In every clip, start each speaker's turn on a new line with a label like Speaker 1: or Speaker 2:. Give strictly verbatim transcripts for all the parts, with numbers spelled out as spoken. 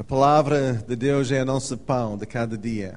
Speaker 1: A palavra de Deus é o nosso pão de cada dia.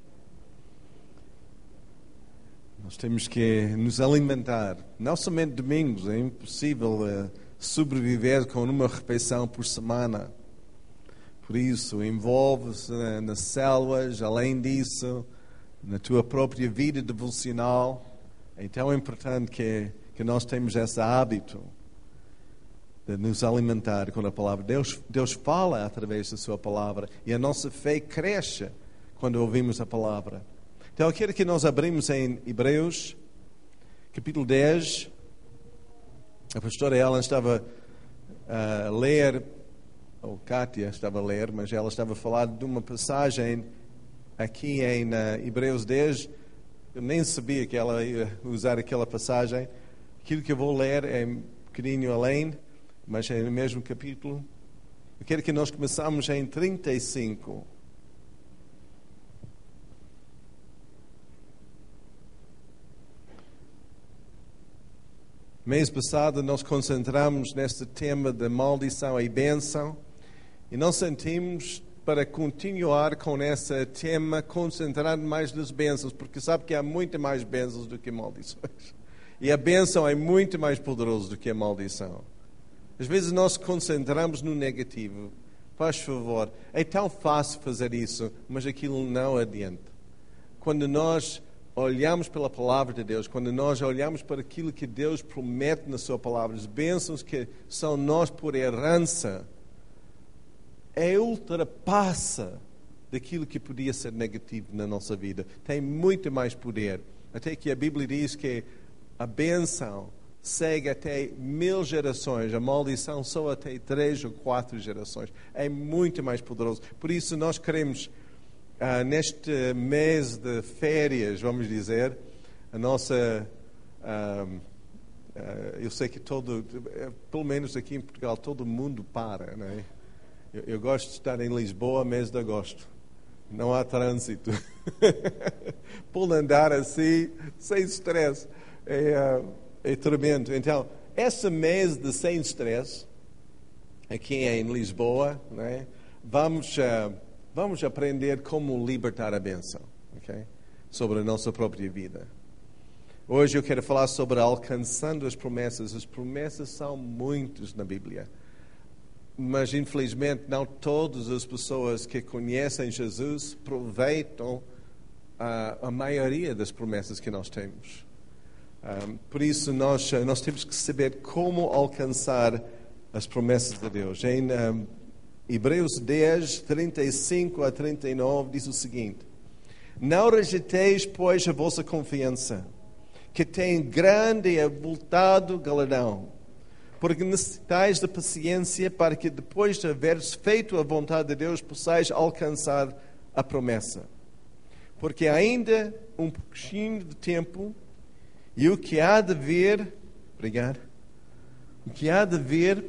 Speaker 1: Nós temos que nos alimentar. Não somente domingos, é impossível uh, sobreviver com uma refeição por semana. Por isso, envolve-se uh, nas células, além disso, na tua própria vida devocional. É tão importante que, que nós temos esse hábito de nos alimentar com a palavra. Deus, Deus fala através da sua palavra e a nossa fé cresce quando ouvimos a palavra. Então eu quero que nós abrimos em Hebreus, capítulo dez. A pastora Ellen estava a ler, ou Kátia estava a ler, mas ela estava a falar de uma passagem aqui em uh, Hebreus dez. Eu nem sabia que ela ia usar aquela passagem. Aquilo que eu vou ler é um bocadinho além, mas é no mesmo capítulo. Eu quero que nós começamos em trinta e cinco. Mês passado nós concentramos neste tema de maldição e bênção e nós sentimos para continuar com esse tema concentrado mais nas bênçãos, porque sabe que há muito mais bênçãos do que maldições. E a bênção é muito mais poderosa do que a maldição. Às vezes nós concentramos no negativo. Faz favor, é tão fácil fazer isso, mas aquilo não adianta. Quando nós olhamos pela palavra de Deus, quando nós olhamos para aquilo que Deus promete na sua palavra, as bênçãos que são nós por herança, é ultrapassa daquilo que podia ser negativo na nossa vida. Tem muito mais poder. Até que a Bíblia diz que a bênção segue até mil gerações, a maldição só até três ou quatro gerações. É muito mais poderoso. Por isso nós queremos, ah, neste mês de férias, vamos dizer, a nossa... Ah, ah, eu sei que todo, pelo menos aqui em Portugal, todo mundo para, não é? Eu, eu gosto de estar em Lisboa, mês de agosto. Não há trânsito. Por andar assim, sem stress. É... É tremendo. Então, esse mês de sem stress, aqui em Lisboa, né, vamos, uh, vamos aprender como libertar a bênção, okay? Sobre a nossa própria vida. Hoje eu quero falar sobre alcançando as promessas. As promessas são muitas na Bíblia. Mas, infelizmente, não todas as pessoas que conhecem Jesus aproveitam a, a maioria das promessas que nós temos. Um, por isso nós, nós temos que saber como alcançar as promessas de Deus. Em um, Hebreus dez, trinta e cinco a trinta e nove diz o seguinte: Não rejeiteis, pois, a vossa confiança, que tem grande e avultado galardão, porque necessitais de paciência para que depois de haveres feito a vontade de Deus possais alcançar a promessa. Porque ainda um pouquinho de tempo, e o que há de vir, obrigado, o que há de vir,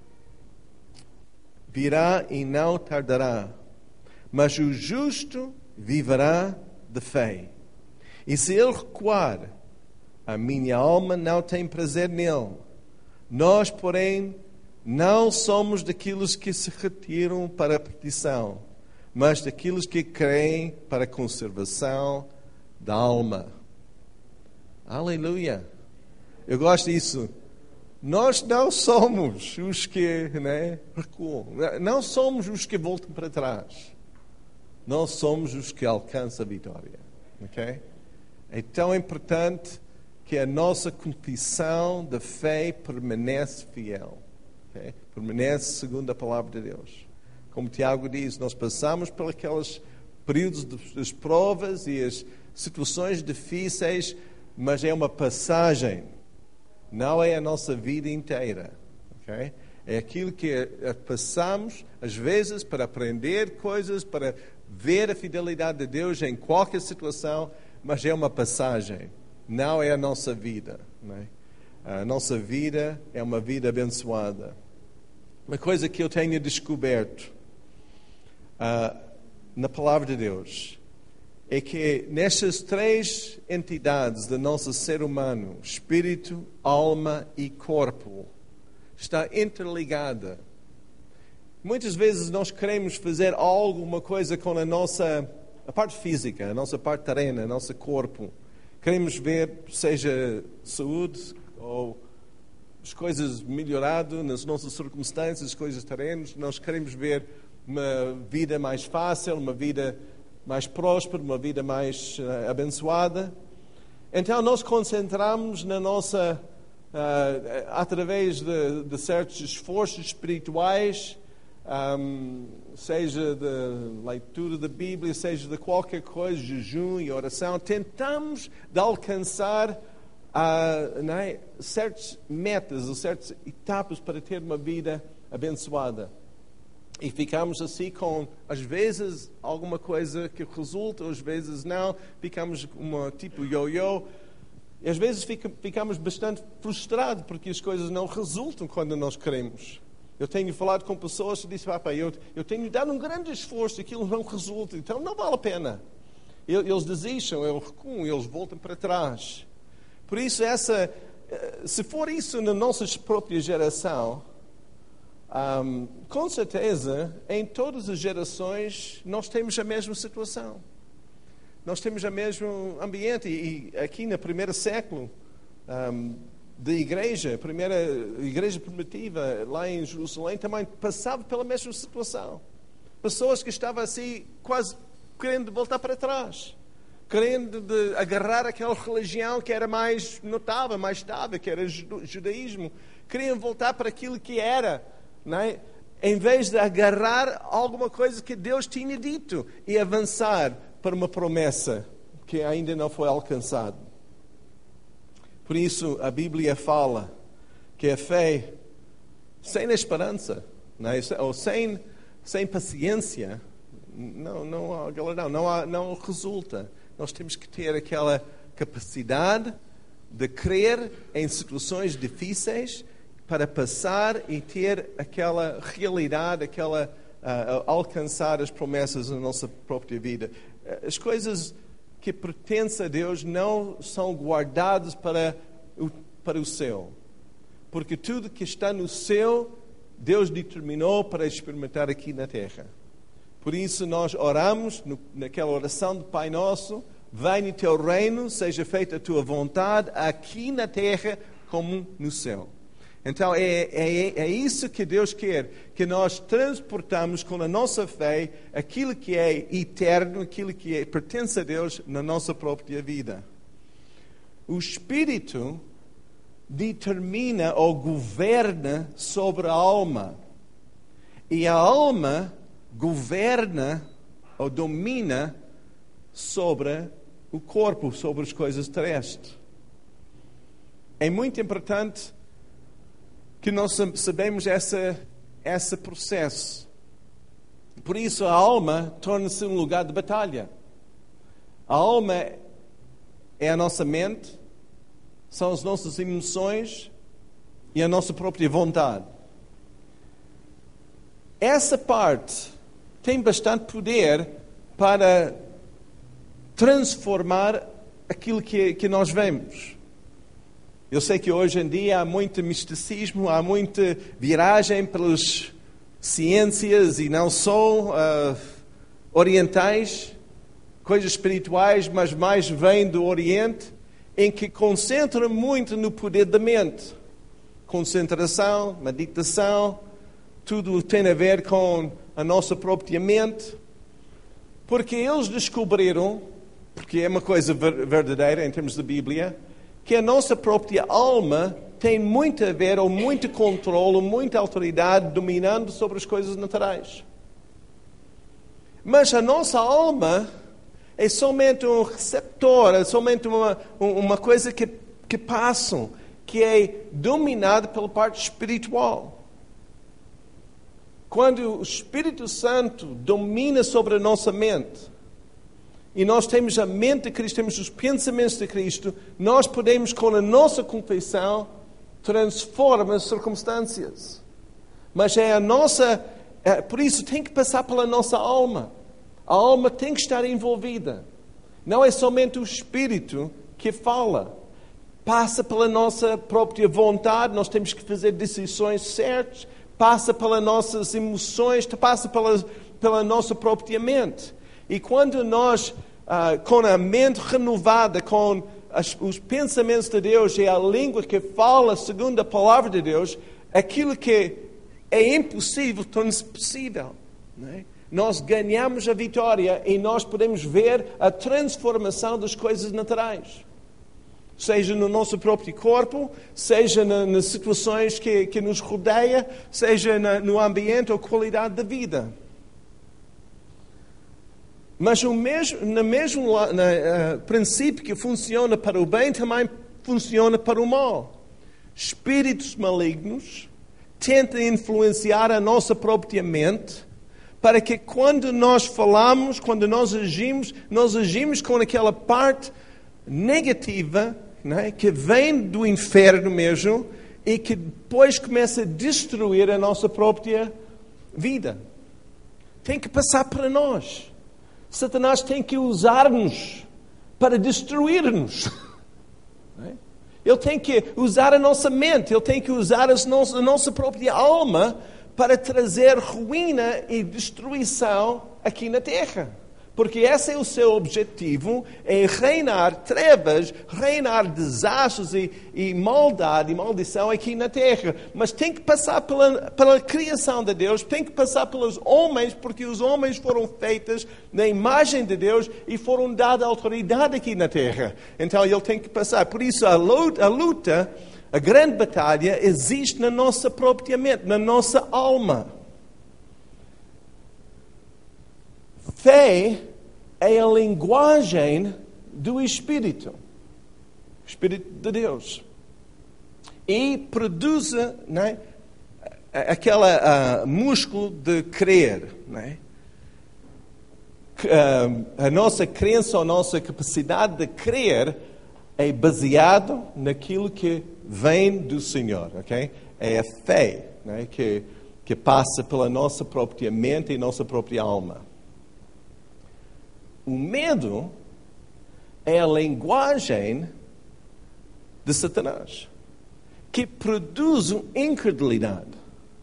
Speaker 1: virá e não tardará. Mas o justo viverá de fé. E se ele recuar, a minha alma não tem prazer nele. Nós, porém, não somos daqueles que se retiram para a perdição, mas daqueles que creem para a conservação da alma. Aleluia! Eu gosto disso. Nós não somos os que, né, recuam. Não somos os que voltam para trás. Nós somos os que alcançam a vitória. Okay? É tão importante que a nossa confissão de fé permanece fiel. Okay? Permanece segundo a palavra de Deus. Como Tiago diz, nós passamos por aqueles períodos das provas e as situações difíceis, mas é uma passagem, não é a nossa vida inteira. Okay? É aquilo que passamos, às vezes, para aprender coisas, para ver a fidelidade de Deus em qualquer situação, mas é uma passagem, não é a nossa vida. Não é? A nossa vida é uma vida abençoada. Uma coisa que eu tenho descoberto uh, na palavra de Deus é que nestas três entidades do nosso ser humano, espírito, alma e corpo, está interligada. Muitas vezes nós queremos fazer alguma coisa com a nossa a parte física, a nossa parte terrena, o nosso corpo. Queremos ver, seja saúde ou as coisas melhorado nas nossas circunstâncias, as coisas terrenas. Nós queremos ver uma vida mais fácil, uma vida mais próspera, uma vida mais uh, abençoada. Então nós concentramos na nossa, uh, através de, de certos esforços espirituais, um, seja de leitura da Bíblia, seja de qualquer coisa, jejum e oração, tentamos de alcançar uh, não é, certas metas ou certas etapas para ter uma vida abençoada. E ficamos assim com, às vezes, alguma coisa que resulta, às vezes não. Ficamos um tipo yo-yo. E às vezes fica, ficamos bastante frustrados porque as coisas não resultam quando nós queremos. Eu tenho falado com pessoas que dizem, papai, eu, eu tenho dado um grande esforço e aquilo não resulta, então não vale a pena. Eles desistem, eles recuam, eles voltam para trás. Por isso, essa, se for isso na nossa própria geração, Um, com certeza, em todas as gerações, nós temos a mesma situação. Nós temos o mesmo ambiente. E, e aqui no primeiro século um, da igreja, a primeira igreja primitiva, lá em Jerusalém, também passava pela mesma situação. Pessoas que estavam assim, quase querendo voltar para trás. Querendo de agarrar aquela religião que era mais notável, mais estável, que era o judaísmo. Queriam voltar para aquilo que era... Não é? Em vez de agarrar alguma coisa que Deus tinha dito e avançar para uma promessa que ainda não foi alcançada. Por isso a Bíblia fala que a fé sem a esperança, não é? Ou sem, sem paciência, não, não há galardão, não, há, não resulta. Nós temos que ter aquela capacidade de crer em situações difíceis para passar e ter aquela realidade, aquela uh, alcançar as promessas na nossa própria vida. As coisas que pertencem a Deus não são guardadas para o, para o céu. Porque tudo que está no céu, Deus determinou para experimentar aqui na terra. Por isso nós oramos no, naquela oração do Pai Nosso, venha o teu reino, seja feita a tua vontade, aqui na terra como no céu. Então, é, é, é isso que Deus quer, que nós transportamos com a nossa fé aquilo que é eterno, aquilo que é, pertence a Deus na nossa própria vida. O Espírito determina ou governa sobre a alma. E a alma governa ou domina sobre o corpo, sobre as coisas terrestres. É muito importante que nós sabemos esse, esse processo. Por isso a alma torna-se um lugar de batalha. A alma é a nossa mente, são as nossas emoções e a nossa própria vontade. Essa parte tem bastante poder para transformar aquilo que, que nós vemos. Eu sei que hoje em dia há muito misticismo, há muita viragem pelas ciências e não só uh, orientais, coisas espirituais, mas mais vêm do Oriente, em que concentra muito no poder da mente. Concentração, meditação, tudo tem a ver com a nossa própria mente. Porque eles descobriram, porque é uma coisa verdadeira em termos da Bíblia, que a nossa própria alma tem muito a ver, ou muito controle, ou muita autoridade dominando sobre as coisas naturais. Mas a nossa alma é somente um receptor, é somente uma, uma coisa que, que passa, que é dominada pela parte espiritual. Quando o Espírito Santo domina sobre a nossa mente, e nós temos a mente de Cristo, temos os pensamentos de Cristo, nós podemos, com a nossa confissão, transformar as circunstâncias. Mas é a nossa... É, por isso tem que passar pela nossa alma. A alma tem que estar envolvida. Não é somente o Espírito que fala. Passa pela nossa própria vontade, nós temos que fazer decisões certas, passa pelas nossas emoções, passa pela, pela nossa própria mente. E quando nós, ah, com a mente renovada, com as, os pensamentos de Deus e a língua que fala segundo a palavra de Deus, aquilo que é impossível torna-se possível. Não é? Nós ganhamos a vitória e nós podemos ver a transformação das coisas naturais. Seja no nosso próprio corpo, seja na, nas situações que, que nos rodeia, seja na, no ambiente ou qualidade da vida. Mas o mesmo, no mesmo na, uh, princípio que funciona para o bem, também funciona para o mal. Espíritos malignos tentam influenciar a nossa própria mente, para que quando nós falamos, quando nós agimos, nós agimos com aquela parte negativa, não é? Que vem do inferno mesmo e que depois começa a destruir a nossa própria vida. Tem que passar para nós. Satanás tem que usar-nos para destruir-nos. Não é? Ele tem que usar a nossa mente, ele tem que usar a nossa, a nossa própria alma para trazer ruína e destruição aqui na terra. Porque esse é o seu objetivo, é reinar trevas, reinar desastres e, e maldade e maldição aqui na terra. Mas tem que passar pela, pela criação de Deus, tem que passar pelos homens, porque os homens foram feitos na imagem de Deus e foram dados autoridade aqui na terra. Então ele tem que passar. Por isso a luta, a luta A grande batalha existe na nossa própria mente, na nossa alma. Fé é a linguagem do Espírito. Espírito de Deus. E produz, não é, aquele uh, músculo de crer. Não é? Uh, a nossa crença, a nossa capacidade de crer é baseado naquilo que vem do Senhor, ok? É a fé, né, que, que passa pela nossa própria mente e nossa própria alma. O medo é a linguagem de Satanás, que produz uma incredulidade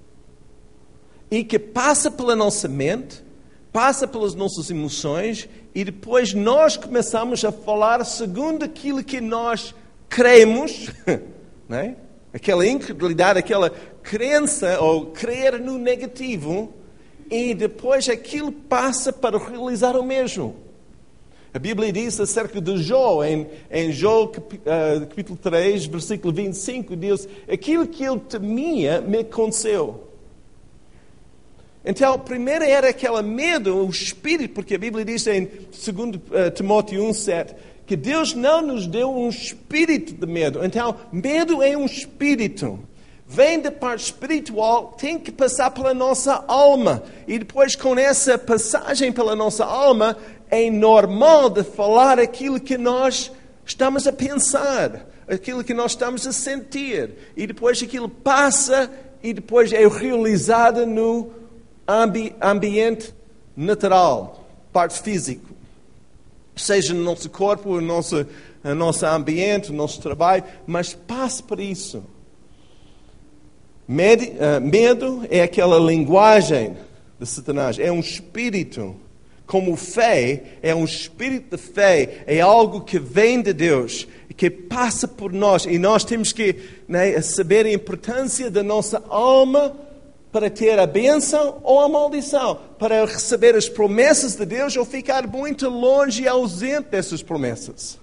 Speaker 1: e que passa pela nossa mente, passa pelas nossas emoções e depois nós começamos a falar segundo aquilo que nós cremos, não é? Aquela incredulidade, aquela crença ou crer no negativo, e depois aquilo passa para realizar o mesmo. A Bíblia diz acerca de Jó, em, em Jó capítulo três, versículo vinte e cinco, diz: aquilo que ele temia me aconteceu. Então, primeiro era aquele medo, o espírito, porque a Bíblia diz em dois Timóteo um, sete, que Deus não nos deu um espírito de medo. Então, medo é um espírito. Vem da parte espiritual, tem que passar pela nossa alma. E depois, com essa passagem pela nossa alma, é normal de falar aquilo que nós estamos a pensar, aquilo que nós estamos a sentir. E depois aquilo passa e depois é realizado no ambi- ambiente natural, parte física. Seja no nosso corpo, no nosso, no nosso ambiente, no nosso trabalho, mas passe por isso. Medo, uh, medo é aquela linguagem de Satanás, é um espírito. Como fé, é um espírito de fé, é algo que vem de Deus, que passa por nós. E nós temos que, né, saber a importância da nossa alma para ter a bênção ou a maldição, para receber as promessas de Deus ou ficar muito longe e ausente dessas promessas.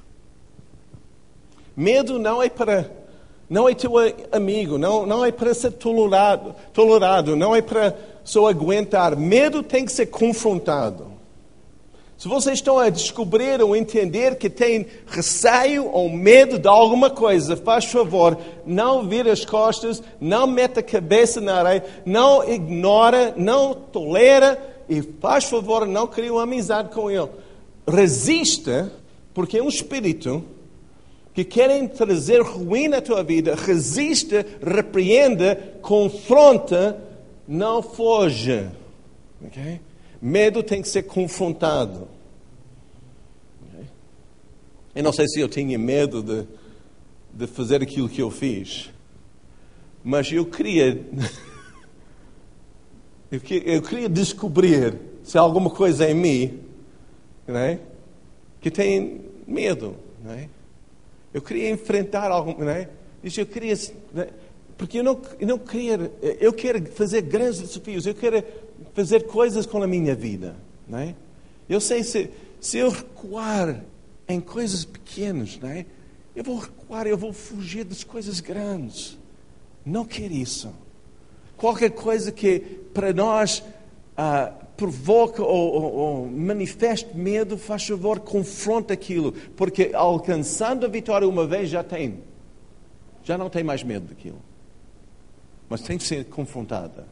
Speaker 1: Medo não é para, não é teu amigo, não, não é para ser tolerado, tolerado, não é para só aguentar. Medo tem que ser confrontado. Se vocês estão a descobrir ou entender que têm receio ou medo de alguma coisa, faz favor, não vire as costas, não meta a cabeça na areia, não ignora, não tolera e faz favor, não crie uma amizade com ele. Resista, porque é um espírito que querem trazer ruína à tua vida. Resista, repreenda, confronta, não foge. Okay? Medo tem que ser confrontado. Okay? Eu não sei se eu tinha medo de, de fazer aquilo que eu fiz, mas eu queria Eu, que, eu queria descobrir se há alguma coisa em mim, não é, que tem medo, não é? Eu queria enfrentar algo, não é? Eu queria, não é? Porque eu não, eu não queria, eu quero fazer grandes desafios, eu quero fazer coisas com a minha vida, não é? Eu sei se, se eu recuar em coisas pequenas, não é? Eu vou recuar, eu vou fugir das coisas grandes. Não quero isso. Qualquer coisa que para nós ah, provoca ou, ou, ou manifeste medo, faz favor, confronta aquilo. Porque alcançando a vitória uma vez, já tem. Já não tem mais medo daquilo. Mas tem que ser confrontada.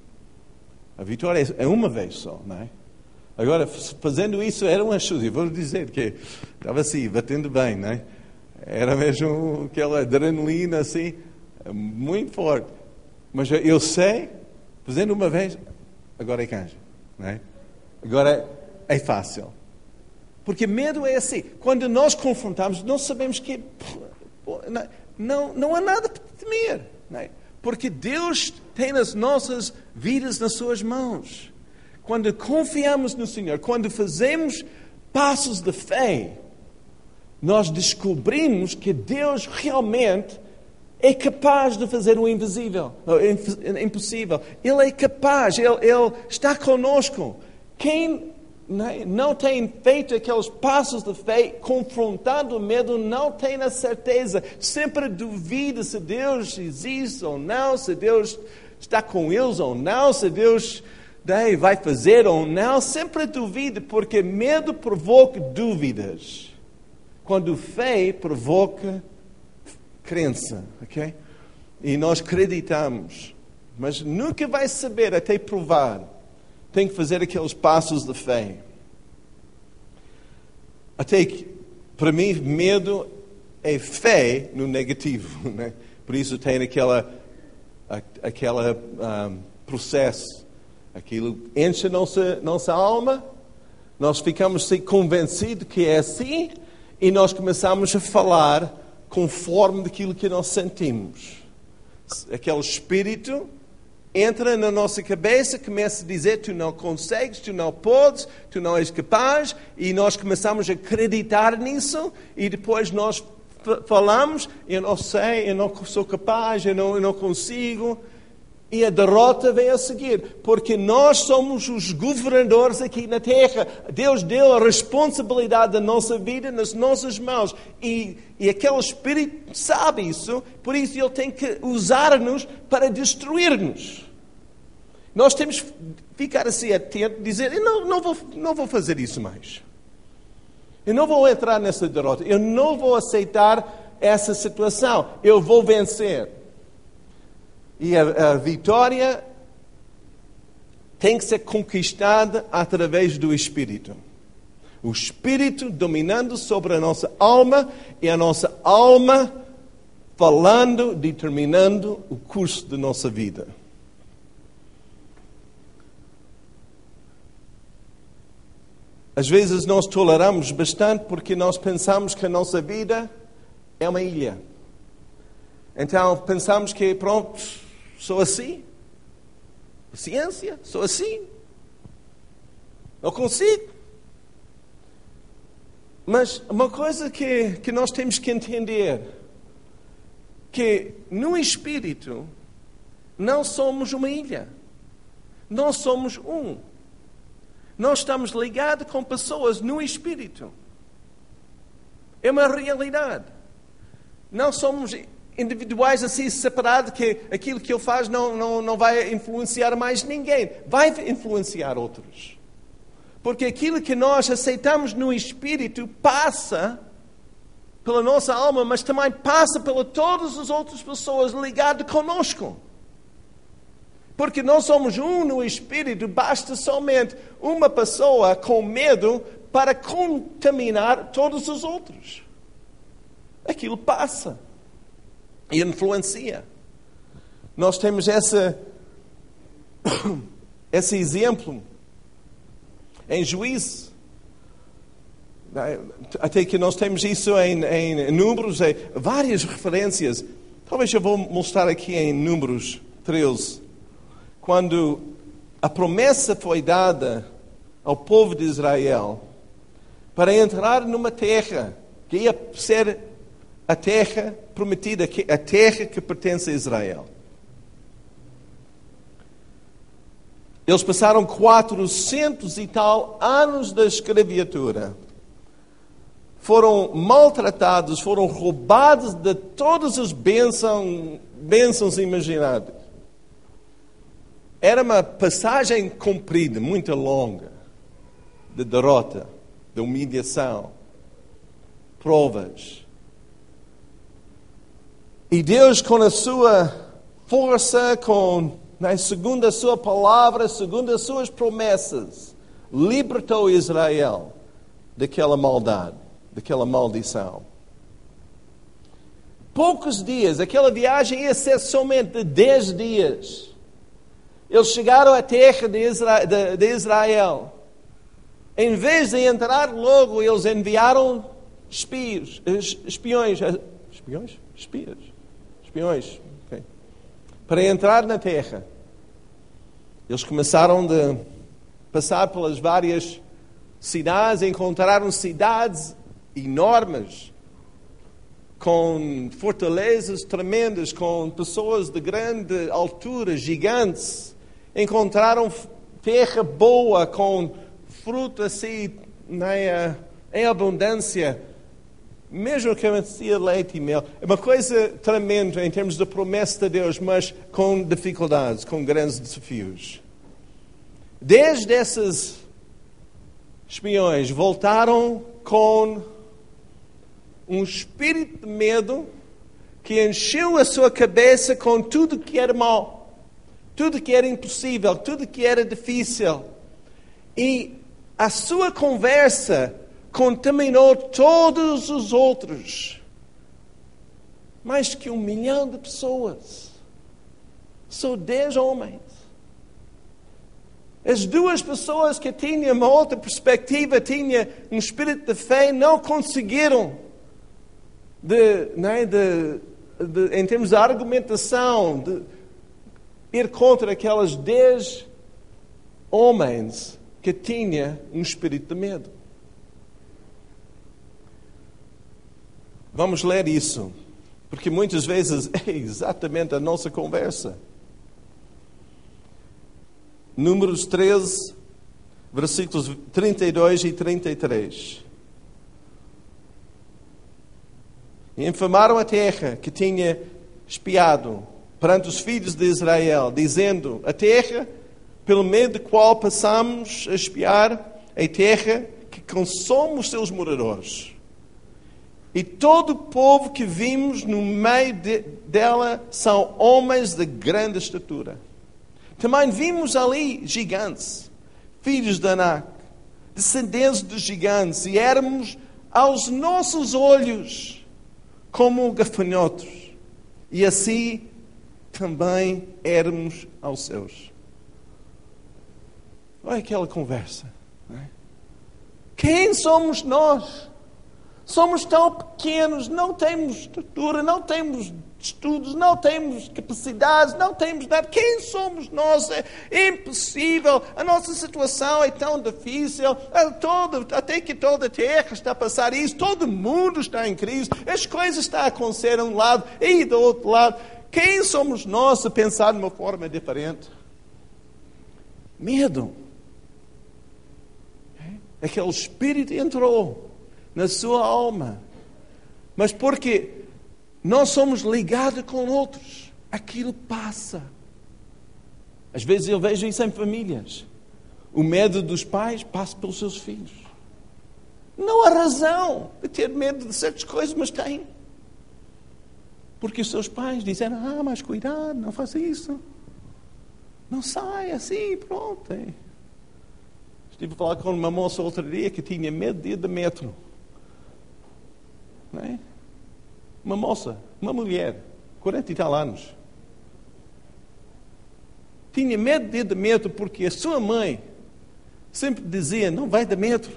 Speaker 1: A vitória é uma vez só, não é? Agora, fazendo isso, era uma ajuda. Eu vou dizer que estava assim, batendo bem, não é? Era mesmo aquela adrenalina assim, muito forte. Mas eu sei, fazendo uma vez, agora é canja, não é? Agora é fácil. Porque medo é assim. Quando nós confrontamos, nós sabemos que não, não há nada para temer, não é? Porque Deus tem as nossas vidas nas suas mãos. Quando confiamos no Senhor, quando fazemos passos de fé, nós descobrimos que Deus realmente é capaz de fazer o invisível, o impossível. Ele é capaz, Ele, ele está conosco. Quem não tem feito aqueles passos de fé, confrontando o medo, não tem a certeza. Sempre duvida se Deus existe ou não, se Deus está com eles ou não, se Deus vai fazer ou não. Sempre duvida, porque medo provoca dúvidas. Quando fé provoca crença, ok? E nós acreditamos, mas nunca vai saber até provar. Tem que fazer aqueles passos de fé. Até que, para mim, medo é fé no negativo, né? Por isso tem aquela, aquela um, processo. Aquilo enche a nossa, nossa alma, nós ficamos convencidos que é assim, e nós começamos a falar conforme daquilo que nós sentimos. Aquele espírito entra na nossa cabeça, começa a dizer: tu não consegues, tu não podes, tu não és capaz, e nós começamos a acreditar nisso, e depois nós falamos: eu não sei, eu não sou capaz, eu não, eu não consigo. E a derrota vem a seguir, porque nós somos os governadores aqui na terra. Deus deu a responsabilidade da nossa vida nas nossas mãos. E, e aquele Espírito sabe isso, por isso Ele tem que usar-nos para destruir-nos. Nós temos que ficar assim atentos e dizer: eu não, não, vou, não vou fazer isso mais. Eu não vou entrar nessa derrota. Eu não vou aceitar essa situação. Eu vou vencer. E a, a vitória tem que ser conquistada através do Espírito. O Espírito dominando sobre a nossa alma e a nossa alma falando, determinando o curso da nossa vida. Às vezes nós toleramos bastante porque nós pensamos que a nossa vida é uma ilha. Então pensamos que, pronto, sou assim. Ciência, sou assim. Não consigo. Mas uma coisa que, que nós temos que entender, que no Espírito não somos uma ilha. Nós somos um. Nós estamos ligados com pessoas no Espírito. É uma realidade. Não somos individuais assim separados, que aquilo que eu faço não, não, não vai influenciar mais ninguém. Vai influenciar outros. Porque aquilo que nós aceitamos no Espírito passa pela nossa alma, mas também passa pela todas as outras pessoas ligadas conosco. Porque nós somos um no Espírito, basta somente uma pessoa com medo para contaminar todos os outros. Aquilo passa e influencia. Nós temos essa, esse exemplo em Juízes. Até que nós temos isso em, em Números, em várias referências. Talvez eu vou mostrar aqui em Números treze. Quando a promessa foi dada ao povo de Israel para entrar numa terra que ia ser a terra prometida, a terra que pertence a Israel. Eles passaram quatrocentos e tal anos da escravatura. Foram maltratados, foram roubados de todas as bênçãos, bênçãos imagináveis. Era uma passagem comprida, muito longa, de derrota, de humilhação, provas. E Deus, com a sua força, com, né, segundo a sua palavra, segundo as suas promessas, libertou Israel daquela maldade, daquela maldição. Poucos dias, aquela viagem ia ser somente de dez dias. Eles chegaram à terra de Israel, de, de Israel. Em vez de entrar logo, eles enviaram espios, espiões, espiões? Espias. Espiões, okay. Para entrar na terra. Eles começaram a passar pelas várias cidades, encontraram cidades enormes, com fortalezas tremendas, com pessoas de grande altura, gigantes. Encontraram terra boa, com fruto assim, né, em abundância. Mesmo que merecia leite e mel. É uma coisa tremenda em termos de promessa de Deus, mas com dificuldades, com grandes desafios. Desde esses espiões voltaram com um espírito de medo que encheu a sua cabeça com tudo que era mau, tudo que era impossível, tudo que era difícil. E a sua conversa contaminou todos os outros. Mais que um milhão de pessoas. Só dez homens. As duas pessoas que tinham uma outra perspectiva, tinham um espírito de fé, não conseguiram, de, né, de, de, em termos de argumentação, de ir contra aquelas dez homens que tinham um espírito de medo. Vamos ler isso, porque muitas vezes é exatamente a nossa conversa. Números treze, versículos trinta e dois e trinta e três. E infamaram a terra que tinha espiado perante os filhos de Israel, dizendo: a terra pelo meio da qual passamos a espiar, é terra que consome os seus moradores. E todo o povo que vimos no meio de, dela são homens de grande estatura. Também vimos ali gigantes, filhos de Anak, descendentes dos gigantes, e éramos aos nossos olhos como gafanhotos, e assim também éramos aos seus. Olha aquela conversa. Não é? Quem somos nós? Somos tão pequenos, não temos estrutura, não temos estudos, não temos capacidades, não temos nada. Quem somos nós? É impossível. A nossa situação é tão difícil. Todo, até que toda a terra está a passar isso. Todo mundo está em crise. As coisas estão a acontecer de um lado e do outro lado. Quem somos nós a pensar de uma forma diferente? Medo. Aquele espírito entrou na sua alma. Mas porque nós somos ligados com outros, aquilo passa. Às vezes eu vejo isso em famílias. O medo dos pais passa pelos seus filhos. Não há razão de ter medo de certas coisas, mas tem. Porque os seus pais dizem: ah, mas cuidado, não faça isso. Não sai assim, pronto. Estive a falar com uma moça outro dia que tinha medo de ir de metro. Não é? Uma moça, uma mulher, quarenta e tal anos. Tinha medo de ir de metro porque a sua mãe sempre dizia: não vai de metro.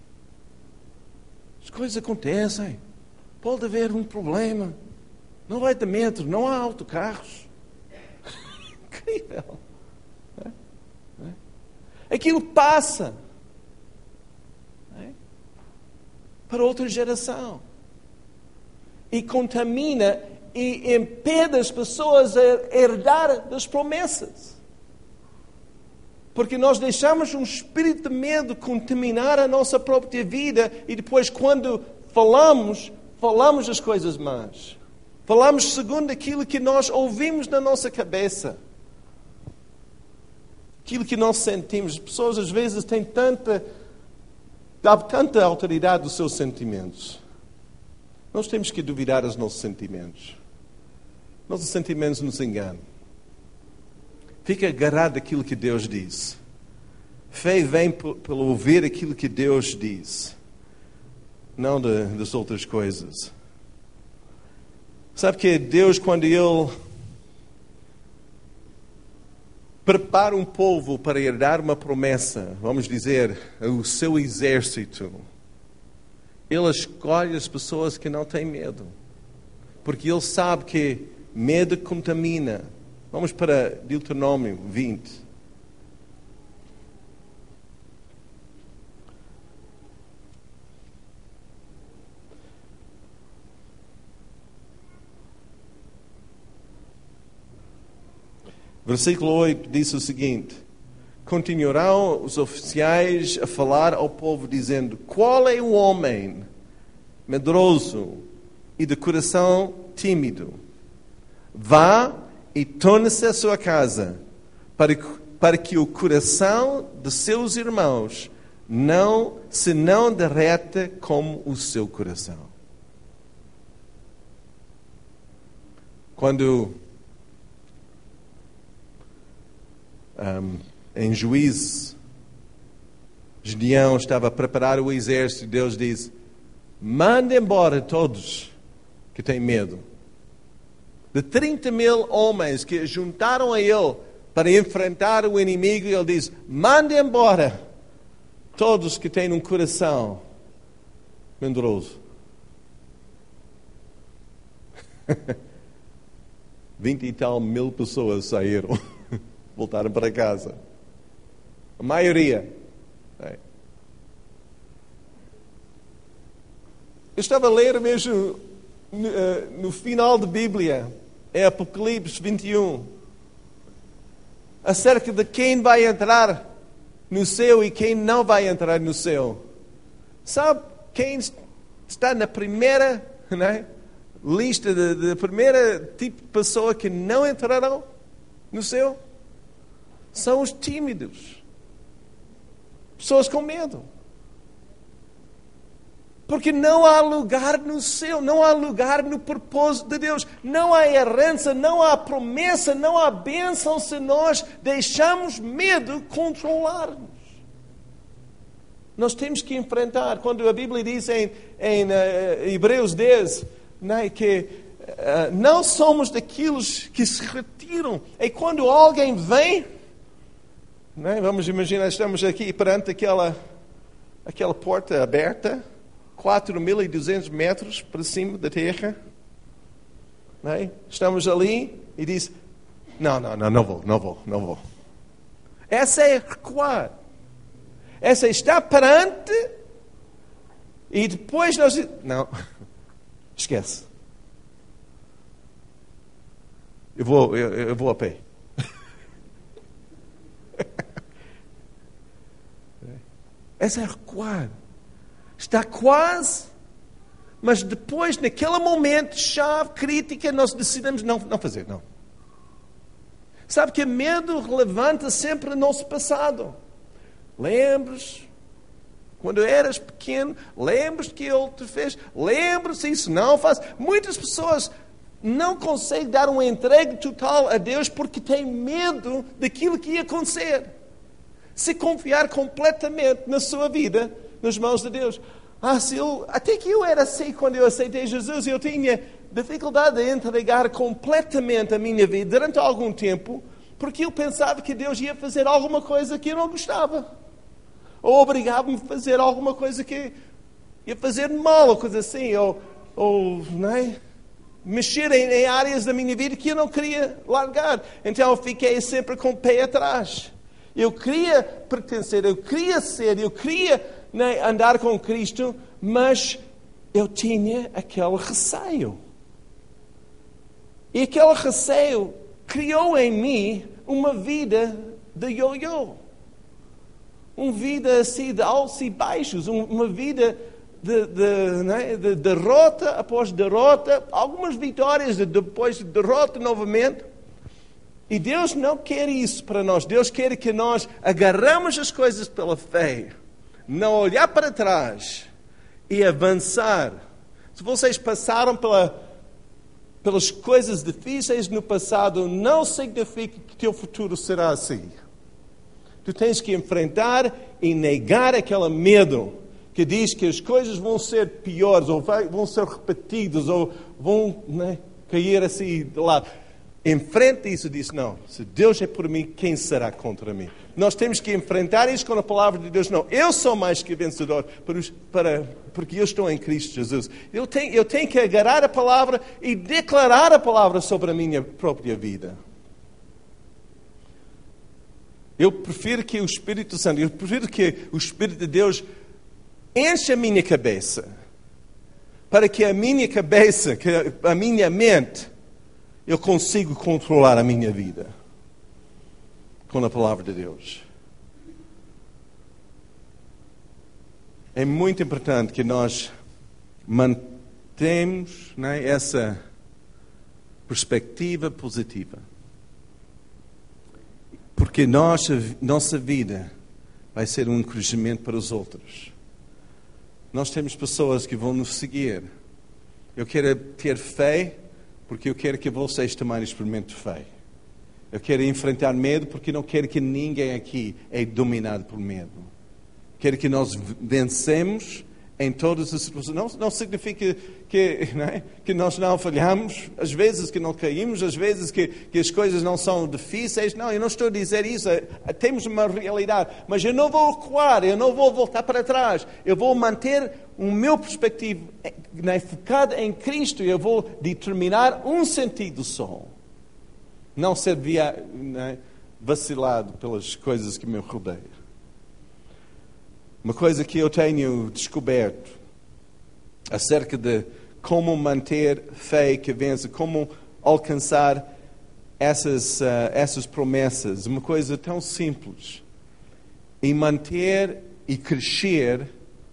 Speaker 1: As coisas acontecem. Pode haver um problema. Não vai de metro, não há autocarros. Incrível. Não é? Não é? Aquilo passa, não é? Para outra geração. E contamina e impede as pessoas a herdar das promessas. Porque nós deixamos um espírito de medo contaminar a nossa própria vida e depois quando falamos, falamos as coisas más. Falamos segundo aquilo que nós ouvimos na nossa cabeça. Aquilo que nós sentimos. As pessoas às vezes têm tanta, dá tanta autoridade dos seus sentimentos. Nós temos que duvidar dos nossos sentimentos. Nossos sentimentos nos enganam. Fica agarrado àquilo que Deus diz. Fé vem pelo ouvir aquilo que Deus diz. Não de, das outras coisas. Sabe que Deus, quando Ele prepara um povo para herdar uma promessa, vamos dizer, o seu exército, Ele escolhe as pessoas que não têm medo. Porque Ele sabe que medo contamina. Vamos para Deuteronômio vinte. Versículo oito diz o seguinte: continuarão os oficiais a falar ao povo, dizendo: qual é o homem medroso e de coração tímido? Vá e torne-se à sua casa, para, para que o coração de seus irmãos não se não derreta como o seu coração. Quando um, em Juízes, Gideão estava a preparar o exército, Deus diz: mande embora todos que têm medo. De trinta mil homens que juntaram a ele para enfrentar o inimigo, ele diz: mande embora todos que têm um coração medroso. Vinte e tal mil pessoas saíram, voltaram para casa. A maioria. É. Eu estava a ler mesmo no, uh, no final da Bíblia, em Apocalipse vinte e um, acerca de quem vai entrar no céu e quem não vai entrar no céu. Sabe quem está na primeira, né, lista de, de primeira tipo de pessoa que não entrarão no céu? São os tímidos. Pessoas com medo. Porque não há lugar no céu, não há lugar no propósito de Deus. Não há herança, não há promessa, não há bênção se nós deixamos medo controlar-nos. Nós temos que enfrentar, quando a Bíblia diz em, em uh, Hebreus dez, né, que uh, não somos daqueles que se retiram. É quando alguém vem, né, vamos imaginar, estamos aqui perante aquela, aquela porta aberta, quatro mil e duzentos metros para cima da terra. Né? Estamos ali e diz: não, não, não, não vou, não vou, não vou. Essa é recuar. Essa está perante e depois nós... Não, esquece. Eu vou, eu, eu vou a pé. Essa é recuar. Está quase, mas depois, naquele momento, chave, crítica, nós decidimos não, não fazer, não. Sabe que medo levanta sempre o nosso passado. Lembras quando eras pequeno? Lembras que Ele te fez? Lembras isso? Não faz. Muitas pessoas não conseguem dar uma entrega total a Deus porque têm medo daquilo que ia acontecer. Se confiar completamente na sua vida nas mãos de Deus. Ah, se eu, até que eu era assim quando eu aceitei Jesus, eu tinha dificuldade de entregar completamente a minha vida durante algum tempo, porque eu pensava que Deus ia fazer alguma coisa que eu não gostava. Ou obrigava-me a fazer alguma coisa que ia fazer mal, ou coisa assim, ou, ou não é? Mexer em, em áreas da minha vida que eu não queria largar. Então eu fiquei sempre com o pé atrás. Eu queria pertencer, eu queria ser, eu queria, né, andar com Cristo, mas eu tinha aquele receio. E aquele receio criou em mim uma vida de ioiô. Uma vida assim de altos e baixos, uma vida de, de, né, de derrota após derrota, algumas vitórias, depois de derrota novamente. E Deus não quer isso para nós. Deus quer que nós agarramos as coisas pela fé, não olhar para trás e avançar. Se vocês passaram pela, pelas coisas difíceis no passado, não significa que teu futuro será assim. Tu tens que enfrentar e negar aquele medo que diz que as coisas vão ser piores, ou vai, vão ser repetidas, ou vão, né, cair assim de lado. Enfrente isso e diz, não, se Deus é por mim, quem será contra mim? Nós temos que enfrentar isso com a palavra de Deus. Não, eu sou mais que vencedor, para, para, porque eu estou em Cristo Jesus. Eu tenho, eu tenho que agarrar a palavra e declarar a palavra sobre a minha própria vida. Eu prefiro que o Espírito Santo, eu prefiro que o Espírito de Deus enche a minha cabeça, para que a minha cabeça, que a minha mente, eu consigo controlar a minha vida com a palavra de Deus. É muito importante que nós mantemos, né, essa perspectiva positiva. Porque nossa, nossa vida vai ser um encorajamento para os outros. Nós temos pessoas que vão nos seguir. Eu quero ter fé, porque eu quero que vocês também experimentem fé. Eu quero enfrentar medo, porque não quero que ninguém aqui é dominado por medo. Quero que nós vencemos em todas as situações. Não, não significa que, não é? que nós não falhamos, às vezes que não caímos, às vezes que, que as coisas não são difíceis. Não, eu não estou a dizer isso. Temos uma realidade. Mas eu não vou recuar, eu não vou voltar para trás. Eu vou manter o meu perspectivo, né, focado em Cristo. Eu vou determinar um sentido só. Não ser via, né, vacilado pelas coisas que me rodeiam. Uma coisa que eu tenho descoberto acerca de como manter fé que vence, como alcançar essas, uh, essas promessas, uma coisa tão simples, e manter e crescer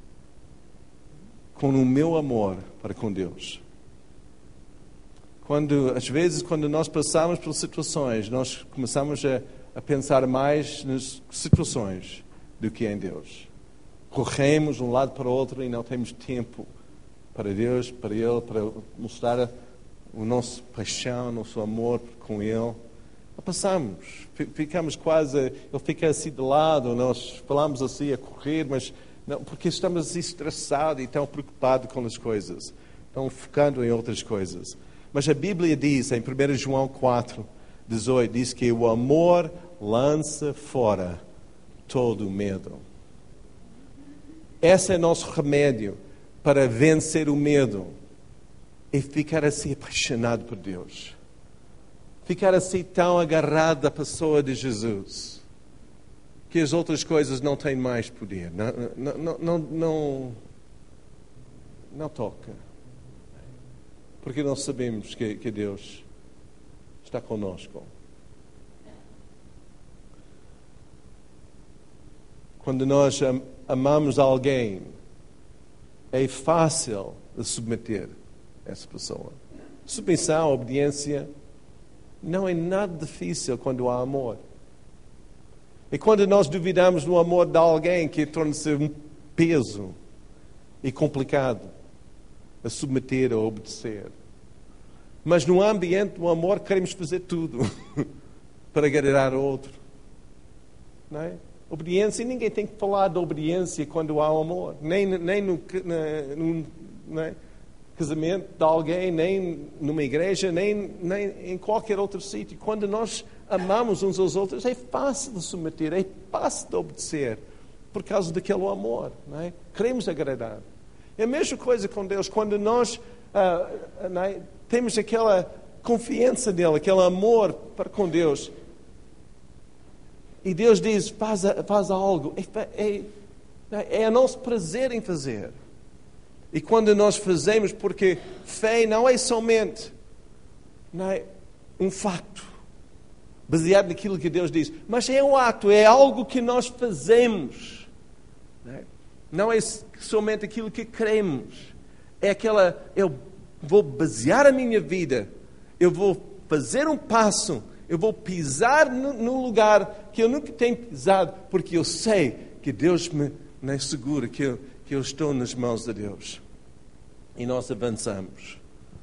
Speaker 1: com o meu amor para com Deus. Quando, às vezes, quando nós passamos por situações, nós começamos a, a pensar mais nas situações do que em Deus. Corremos de um lado para o outro e não temos tempo para Deus, para Ele, para mostrar o nosso paixão, o nosso amor com Ele. Passamos, ficamos quase, Ele fica assim de lado, nós falamos assim a correr, mas não, porque estamos assim estressados e tão preocupados com as coisas, estão focando em outras coisas. Mas a Bíblia diz, em primeiro João quatro, dezoito, diz que o amor lança fora todo o medo. Esse é o nosso remédio para vencer o medo. É ficar assim apaixonado por Deus. Ficar assim tão agarrado à pessoa de Jesus. Que as outras coisas não têm mais poder. Não, não, não, não, não, não toca. Porque nós sabemos que, que Deus está conosco. Quando nós amamos alguém, é fácil de submeter essa pessoa. Submissão, obediência, não é nada difícil quando há amor. E quando nós duvidamos do amor de alguém, que torna-se um peso e complicado a submeter, a obedecer. Mas no ambiente do amor queremos fazer tudo para agradar o outro. Não é? Obediência, e ninguém tem que falar de obediência quando há amor. Nem, nem no, na, no né, casamento de alguém, nem numa igreja, nem, nem em qualquer outro sítio. Quando nós amamos uns aos outros, é fácil de submeter, é fácil de obedecer, por causa daquele amor. Não é? Queremos agradar. É a mesma coisa com Deus. Quando nós ah, não é, temos aquela confiança nele, aquele amor para com Deus, E Deus diz, faz, faz algo. É, é, é a nosso prazer em fazer. E quando nós fazemos, porque fé não é somente não é, um facto, baseado naquilo que Deus diz, mas é um ato, é algo que nós fazemos. Não é, não é somente aquilo que queremos. É aquela, eu vou basear a minha vida, eu vou fazer um passo, eu vou pisar num lugar que eu nunca tenho pisado, porque eu sei que Deus me, me segura, que eu, que eu estou nas mãos de Deus. E nós avançamos.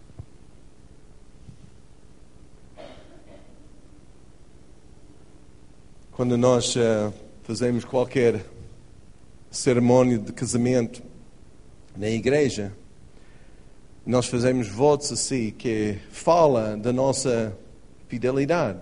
Speaker 1: Quando nós uh, fazemos qualquer cerimônia de casamento na igreja, nós fazemos votos assim, que fala da nossa fidelidade.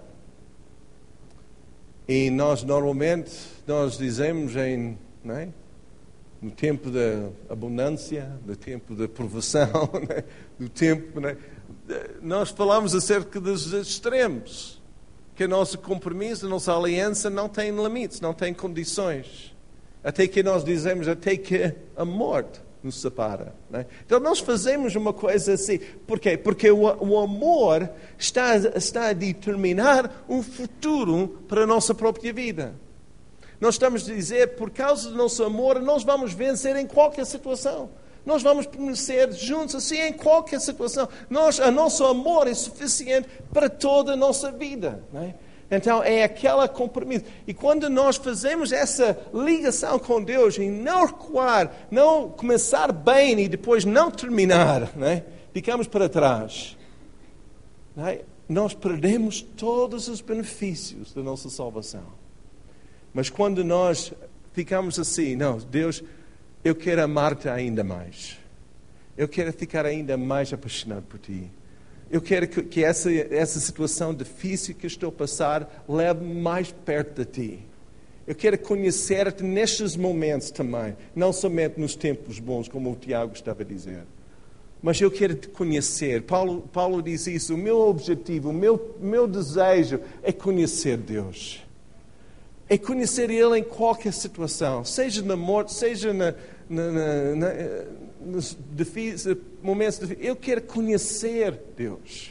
Speaker 1: E nós normalmente, nós dizemos em, não é? No tempo da abundância, no tempo da provação, né? No tempo, né? Nós falamos acerca dos extremos, que o nosso compromisso, a nossa aliança não tem limites, não tem condições. Até que nós dizemos, até que a morte nos separa. Né? Então nós fazemos uma coisa assim. Por quê? Porque o, o amor está, está a determinar um futuro para a nossa própria vida. Nós estamos a dizer, por causa do nosso amor, nós vamos vencer em qualquer situação. Nós vamos permanecer juntos assim em qualquer situação. Nós, o nosso amor é suficiente para toda a nossa vida. Não é? Então, é aquela compromisso. E quando nós fazemos essa ligação com Deus e não recuar, não começar bem e depois não terminar, não é? Ficamos para trás, não é? Nós perdemos todos os benefícios da nossa salvação. Mas quando nós ficamos assim, não, Deus, eu quero amar-te ainda mais. Eu quero ficar ainda mais apaixonado por ti. Eu quero que, que essa, essa situação difícil que estou a passar leve-me mais perto de ti. Eu quero conhecer-te nestes momentos também. Não somente nos tempos bons, como o Tiago estava a dizer. Mas eu quero te conhecer. Paulo, Paulo diz isso. O meu objetivo, o meu, meu desejo é conhecer Deus. É conhecer Ele em qualquer situação, seja na morte, seja na, na, na, na, nos difíceis, momentos difíceis. Eu quero conhecer Deus.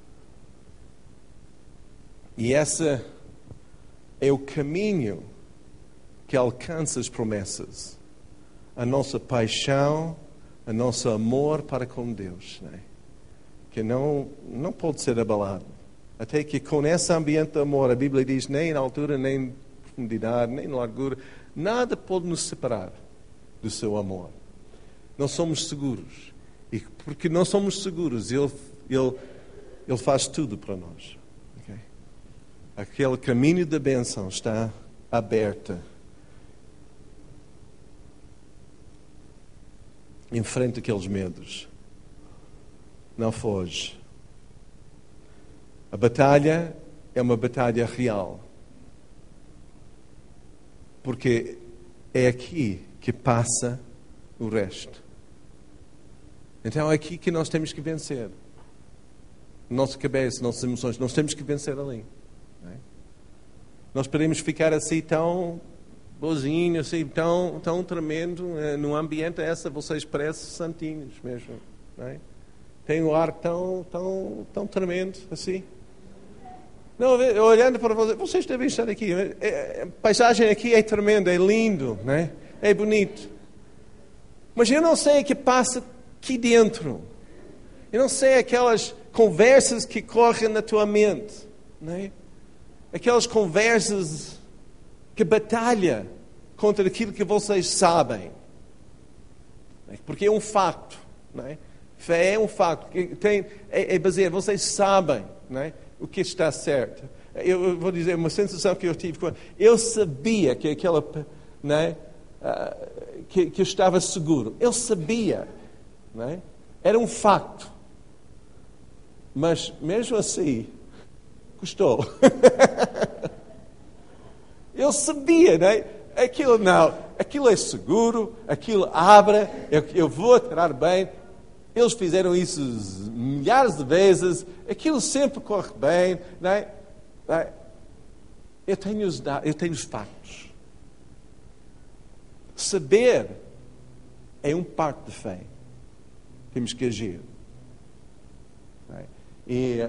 Speaker 1: E esse é o caminho que alcança as promessas. A nossa paixão, o nosso amor para com Deus, né? Que não, não pode ser abalado. Até que com esse ambiente de amor, a Bíblia diz, nem na altura, nem profundidade, nem largura, nada pode nos separar do seu amor. Nós somos seguros. E porque nós somos seguros, Ele, ele, ele faz tudo para nós. Okay? Aquele caminho da bênção está aberto. Enfrenta aqueles medos. Não foge. A batalha é uma batalha real. Porque é aqui que passa o resto. Então é aqui que nós temos que vencer. Nossa cabeça, nossas emoções, nós temos que vencer ali. Não é? Nós podemos ficar assim tão bozinho, assim, tão, tão tremendo, eh, num ambiente essa, vocês parecem santinhos mesmo. Não é? Tem um ar tão, tão, tão tremendo, assim. Não, olhando para vocês, vocês devem estar aqui. A paisagem aqui é tremenda, é lindo, né? É bonito. Mas eu não sei o que passa aqui dentro. Eu não sei aquelas conversas que correm na tua mente, né? Aquelas conversas que batalham contra aquilo que vocês sabem. Porque é um facto, né? Fé é um facto. Tem, é, é baseado, vocês sabem, né? O que está certo. Eu vou dizer uma sensação que eu tive. Eu sabia que aquela, né, uh, que, que eu estava seguro. Eu sabia, né? Era um facto. Mas mesmo assim, custou. Eu sabia, né? Aquilo não, aquilo é seguro, aquilo abre, eu, eu vou atirar bem. Eles fizeram isso milhares de vezes, aquilo sempre corre bem, não é? Não é? Eu tenho os, eu tenho os factos. Saber é um parte de fé. Temos que agir. E,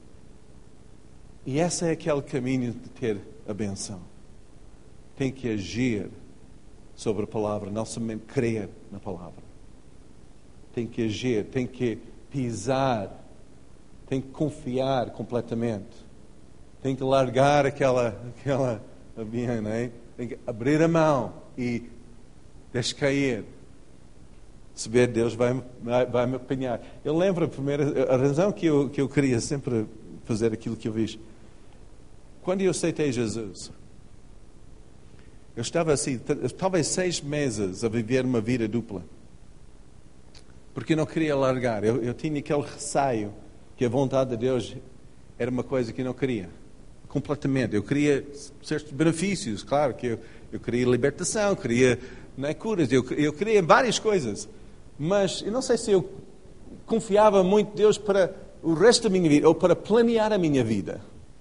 Speaker 1: e esse é aquele caminho de ter a benção. Tem que agir sobre a palavra, não somente crer na palavra. Tem que agir, tem que pisar, tem que confiar completamente. Tem que largar aquela, aquela avião, não é? Tem que abrir a mão e deixar cair. Saber Deus vai, vai, vai me apanhar. Eu lembro a primeira, a razão que eu, que eu queria sempre fazer aquilo que eu fiz. Quando eu aceitei Jesus, eu estava assim, talvez seis meses a viver uma vida dupla. Porque eu não queria largar. Eu, eu tinha aquele receio que a vontade de Deus era uma coisa que eu não queria. Completamente. Eu queria certos benefícios, claro, que eu, eu queria libertação, queria, não é, curas, eu, eu queria várias coisas. Mas eu não sei se eu confiava muito em Deus para o resto da minha vida, ou para planear a minha vida.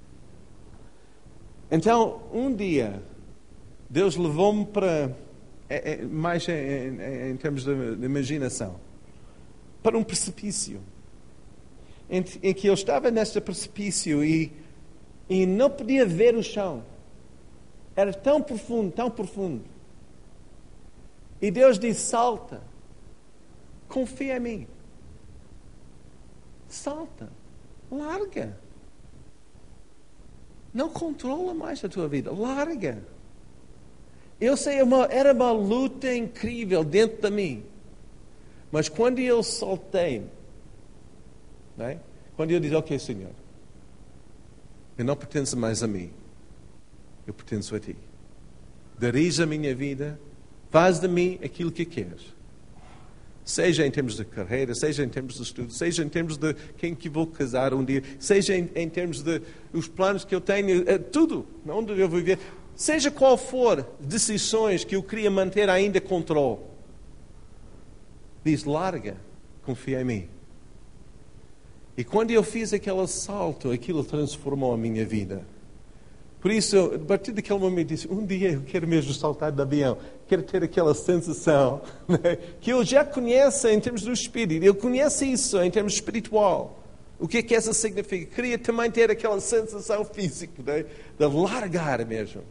Speaker 1: Então, um dia, Deus levou-me para, é, é, mais em, em, em termos de, de imaginação, para um precipício, em, em que eu estava neste precipício e, e não podia ver o chão. Era tão profundo, tão profundo. E Deus disse, salta, confia em mim. Salta, larga. Não controla mais a tua vida, larga. Eu sei, era uma luta incrível dentro de mim. Mas quando eu soltei, não é? Quando eu disse, ok, Senhor, eu não pertenço mais a mim, eu pertenço a Ti. Dirige a minha vida, faz de mim aquilo que queres. Seja em termos de carreira, seja em termos de estudo, seja em termos de quem que vou casar um dia, seja em, em termos de os planos que eu tenho, tudo, onde eu vou viver. Seja qual for decisões que eu queria manter ainda controle. Diz, larga, confia em mim. E quando eu fiz aquele salto, aquilo transformou a minha vida. Por isso, a partir daquele momento, disse, um dia eu quero mesmo saltar de avião. Quero ter aquela sensação, né, que eu já conheço em termos do Espírito. Eu conheço isso em termos espiritual. O que é que essa significa? Queria também ter aquela sensação física, né, de largar mesmo.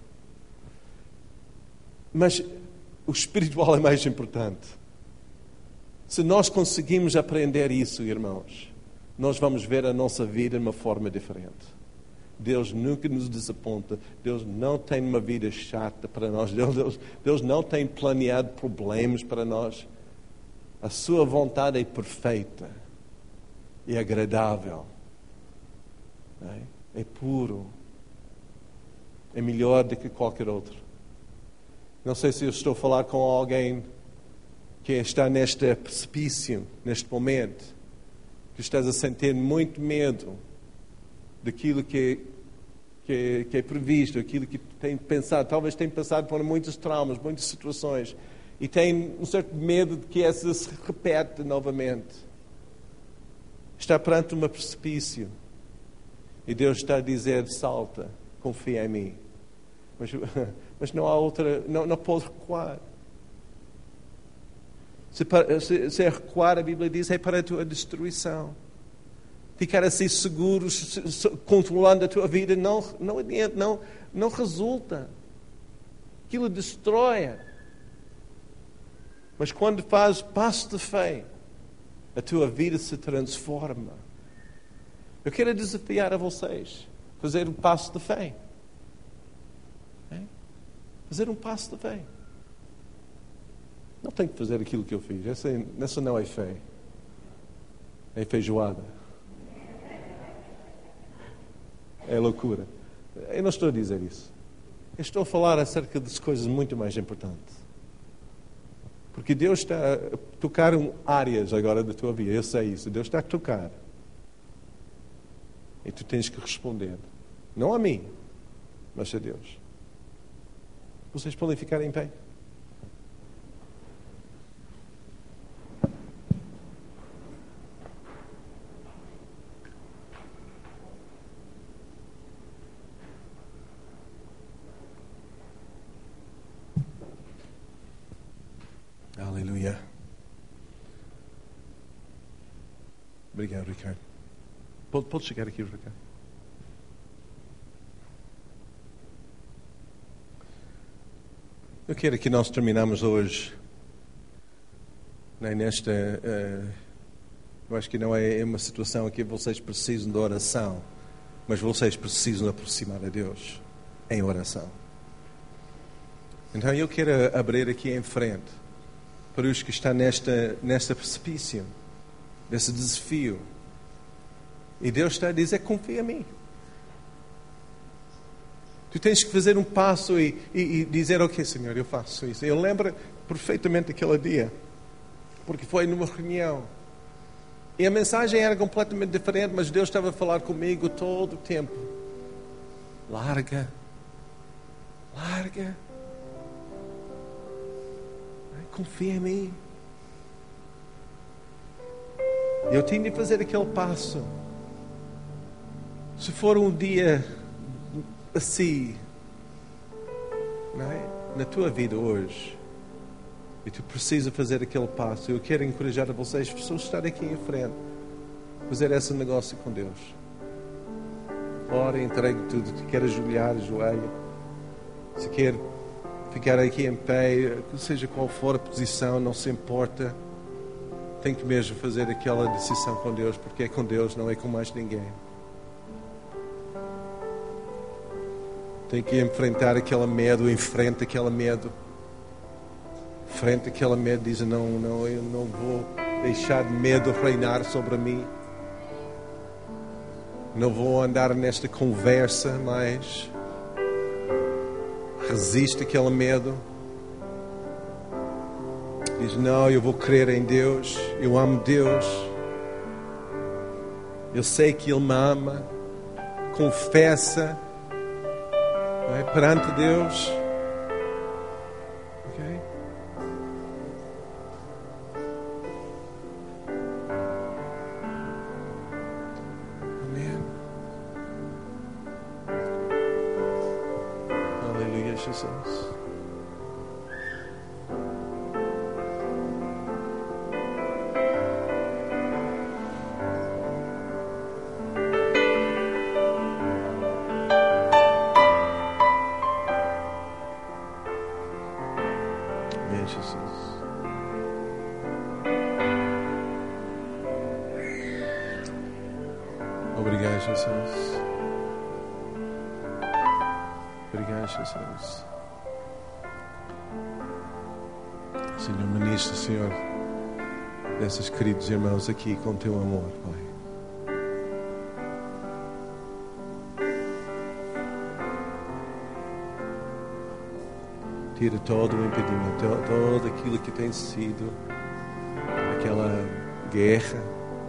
Speaker 1: Mas o espiritual é mais importante. Se nós conseguimos aprender isso, irmãos, nós vamos ver a nossa vida de uma forma diferente. Deus nunca nos desaponta. Deus não tem uma vida chata para nós. Deus, Deus, Deus não tem planeado problemas para nós. A sua vontade é perfeita. É agradável. É, é puro. É melhor do que qualquer outro. Não sei se eu estou a falar com alguém que está neste precipício, neste momento, que estás a sentir muito medo daquilo que, que, que é previsto, aquilo que tem pensado. Talvez tenha passado por muitos traumas, muitas situações, e tem um certo medo de que essa se repete novamente. Está perante um precipício, e Deus está a dizer, salta, confia em mim. Mas, mas não há outra, não, não pode recuar. Se, se, se recuar, a Bíblia diz, é para a tua destruição. Ficar assim seguro, controlando a tua vida, não, não, não, não resulta. Aquilo destrói. Mas quando fazes passo de fé, a tua vida se transforma. Eu quero desafiar a vocês a fazer um passo de fé. É? Fazer um passo de fé. Não tenho que fazer aquilo que eu fiz. Essa, essa não é fé. É feijoada. É loucura. Eu não estou a dizer isso. Eu estou a falar acerca de coisas muito mais importantes. Porque Deus está a tocar áreas agora da tua vida. Eu sei isso. Deus está a tocar. E tu tens que responder. Não a mim, mas a Deus. Vocês podem ficar em pé? Aleluia. Obrigado, Ricardo. Pode, pode chegar aqui, Ricardo. Eu quero que nós terminamos hoje, né, nesta... Uh, eu acho que não é uma situação em que vocês precisam de oração, mas vocês precisam aproximar a Deus em oração. Então eu quero abrir aqui em frente para os que estão nesta, nesta precipício, desse desafio. E Deus está a dizer, confia em mim. Tu tens que fazer um passo e, e, e dizer, ok, Senhor, eu faço isso. Eu lembro perfeitamente aquele dia, porque foi numa reunião. E a mensagem era completamente diferente, mas Deus estava a falar comigo todo o tempo. Larga. Larga. Confia em mim. Eu tinha de fazer aquele passo. Se for um dia assim, não é? Na tua vida hoje, e tu precisas fazer aquele passo, eu quero encorajar a vocês, as pessoas estarem aqui em frente, fazer esse negócio com Deus. Ora, entregue tudo. Se quer ajoelhar, ajoelha. Se quer ficar aqui em pé, seja qual for a posição, não se importa. Tem que mesmo fazer aquela decisão com Deus, porque é com Deus, não é com mais ninguém. Tem que enfrentar aquele medo, enfrenta aquele medo. Enfrenta aquele medo, diz, não, não, eu não vou deixar medo reinar sobre mim. Não vou andar nesta conversa mais. Resiste aquele medo. Diz, não, eu vou crer em Deus. Eu amo Deus. Eu sei que Ele me ama. Confessa, não é, perante Deus. Ok? Amém. Aleluia, Jesus. Obrigado, Jesus. Obrigado, Jesus. Senhor, ministra, Senhor, desses queridos irmãos aqui com teu amor, Pai. Tira todo o impedimento, todo aquilo que tem sido aquela guerra.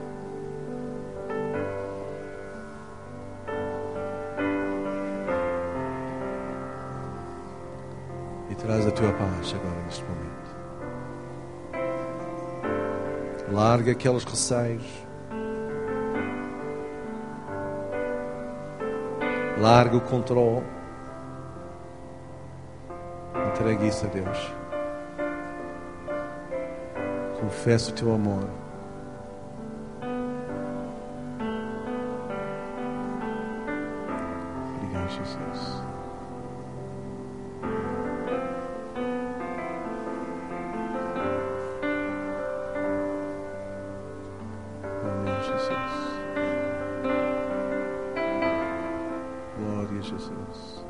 Speaker 1: E traz a tua paz agora neste momento. Larga aqueles receios. Larga o controle. Entregue isso a Deus. Confessa o teu amor. Obrigado, Jesus. Amém, Jesus. Glória a Jesus.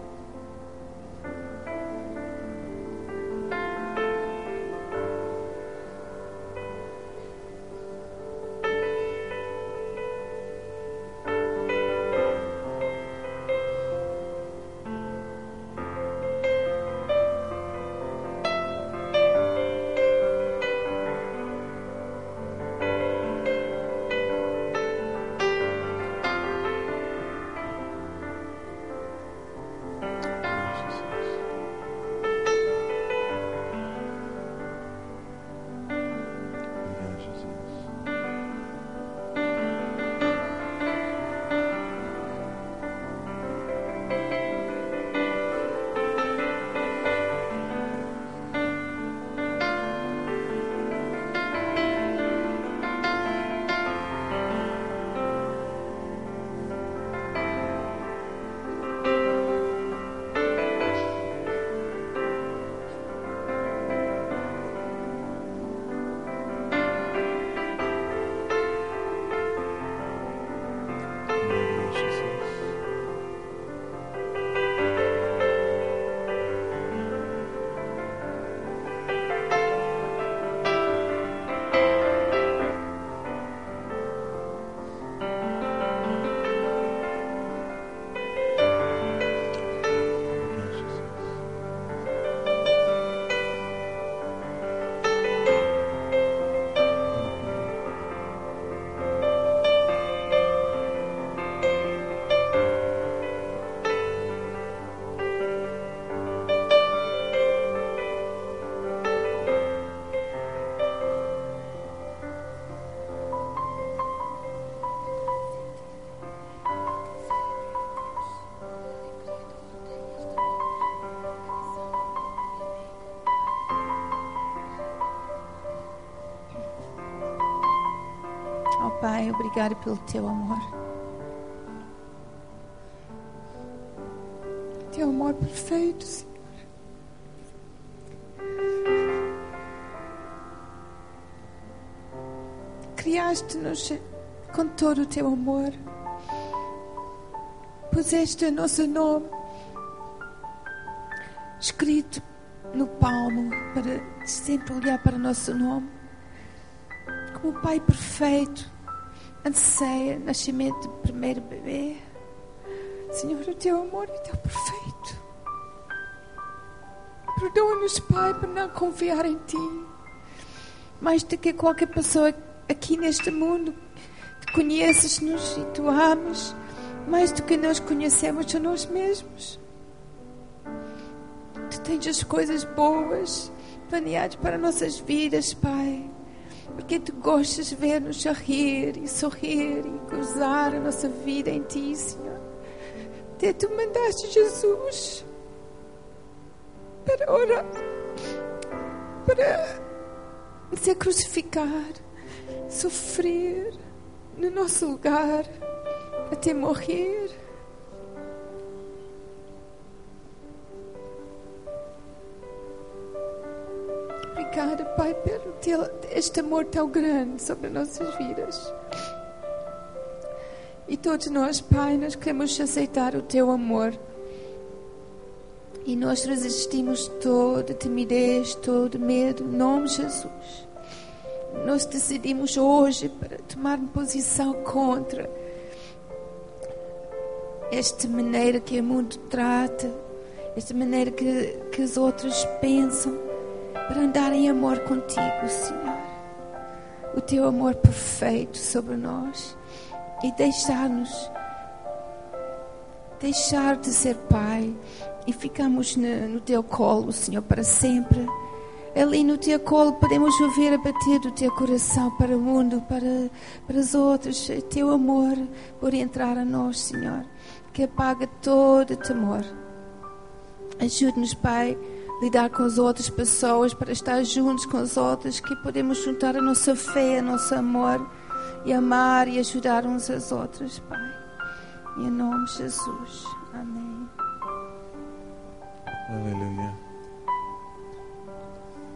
Speaker 2: Pai, obrigado pelo Teu amor. Teu amor perfeito, Senhor. Criaste-nos com todo o Teu amor. Puseste o nosso nome escrito no palmo para sempre olhar para o nosso nome. Como o Pai perfeito anseia o nascimento do primeiro bebê. Senhor, o Teu amor é tão perfeito. Perdoa-nos, Pai, por não confiar em Ti. Mais do que qualquer pessoa aqui neste mundo, Tu conheces-nos e Tu amas. Mais do que nós conhecemos a nós mesmos. Tu tens as coisas boas planeadas para nossas vidas, Pai. Porque Tu gostas de ver-nos a rir e sorrir e gozar a nossa vida em Ti, Senhor. Até Tu mandaste Jesus para orar, para ser crucificado, sofrer no nosso lugar, até morrer. Obrigada, Pai, pelo teu, este amor tão grande sobre as nossas vidas. E todos nós, Pai, nós queremos aceitar o Teu amor. E nós resistimos toda timidez, todo medo, em nome de Jesus. Nós decidimos hoje para tomar uma posição contra esta maneira que o mundo trata, esta maneira que, que os outros pensam, para andar em amor contigo, Senhor. O Teu amor perfeito sobre nós. E deixar-nos, deixar de ser Pai e ficamos no, no Teu colo, Senhor, para sempre. Ali no Teu colo podemos ouvir a bater do Teu coração para o mundo, para, para os outros. O Teu amor por entrar a nós, Senhor, que apaga todo temor. Ajude-nos, Pai, a lidar com as outras pessoas, para estar juntos com as outras, que podemos juntar a nossa fé, o nosso amor, e amar e ajudar uns aos outros, Pai. Em nome de Jesus. Amém.
Speaker 1: Aleluia.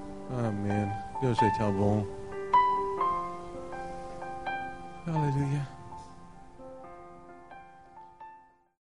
Speaker 1: Amém. Deus é tão bom. Aleluia.